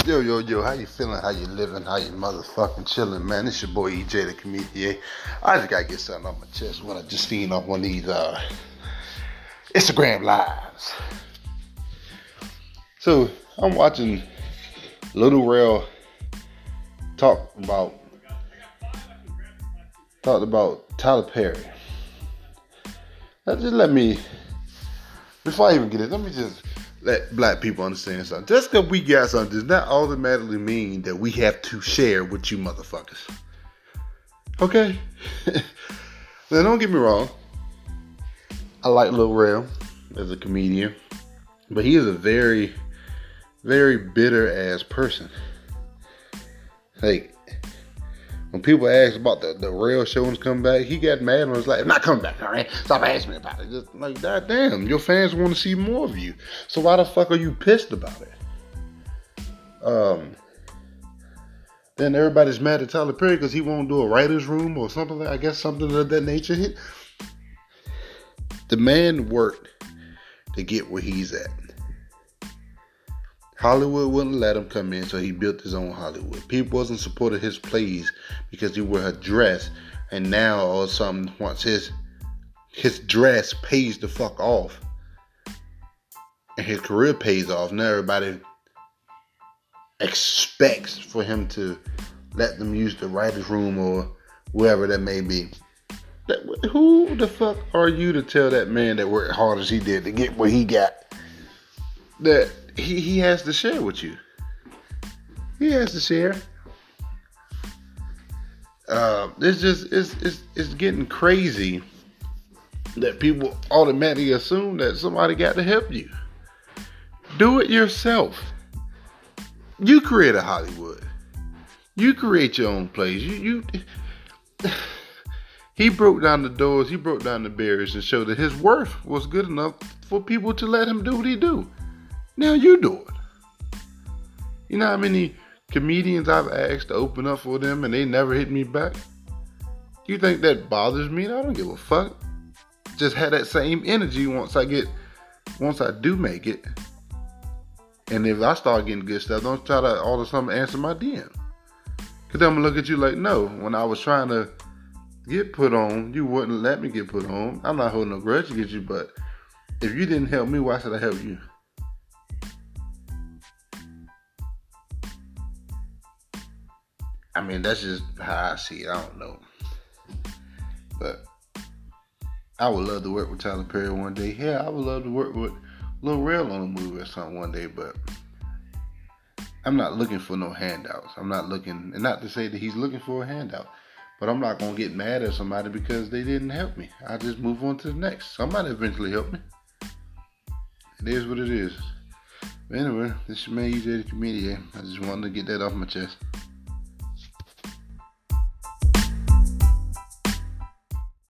Yo, how you feeling? How you living? How you motherfucking chilling, man? It's your boy EJ the Comedian. I just gotta get something off my chest when I just seen off one of these Instagram lives. So I'm watching Little Rel talked about Tyler Perry. Now before I even get it, let me just let black people understand something. Just because we got something does not automatically mean that we have to share with you motherfuckers. Okay? Now don't get me wrong. I like Lil Rel as a comedian. But he is a very, very bitter ass person. Like, when people ask about the Rel show and come back, he got mad and was like, "I'm not coming back, alright? Stop asking me about it." Just like, goddamn, your fans want to see more of you. So why the fuck are you pissed about it? Then everybody's mad at Tyler Perry because he won't do a writer's room or something like, I guess something of that nature. The man worked to get where he's at. Hollywood wouldn't let him come in, so he built his own Hollywood. People wasn't supporting his plays because he wore a dress, and now all of a sudden, once his dress pays the fuck off, and his career pays off, now everybody expects for him to let them use the writer's room or wherever that may be. Who the fuck are you to tell that man that worked hard as he did to get what he got that he has to share with you? He has to share. It's getting crazy that people automatically assume that somebody got to help you. Do it yourself. You create a Hollywood. You create your own place. He broke down the doors. He broke down the barriers and showed that his worth was good enough for people to let him do what he do. Now you do it. You know how many comedians I've asked to open up for them and they never hit me back? You think that bothers me? I don't give a fuck. Just have that same energy once I do make it. And if I start getting good stuff, don't try to all of a sudden answer my DM. Cause I'm gonna look at you like, no, when I was trying to get put on, you wouldn't let me get put on. I'm not holding no grudge against you, but if you didn't help me, why should I help you? I mean, that's just how I see it. I don't know. But I would love to work with Tyler Perry one day. Yeah, I would love to work with Lil Rel on a movie or something one day, but I'm not looking for no handouts. I'm not looking, and not to say that he's looking for a handout, but I'm not going to get mad at somebody because they didn't help me. I just move on to the next. Somebody eventually help me. It is what it is. But anyway, this is your man EJ the Comedian. I just wanted to get that off my chest.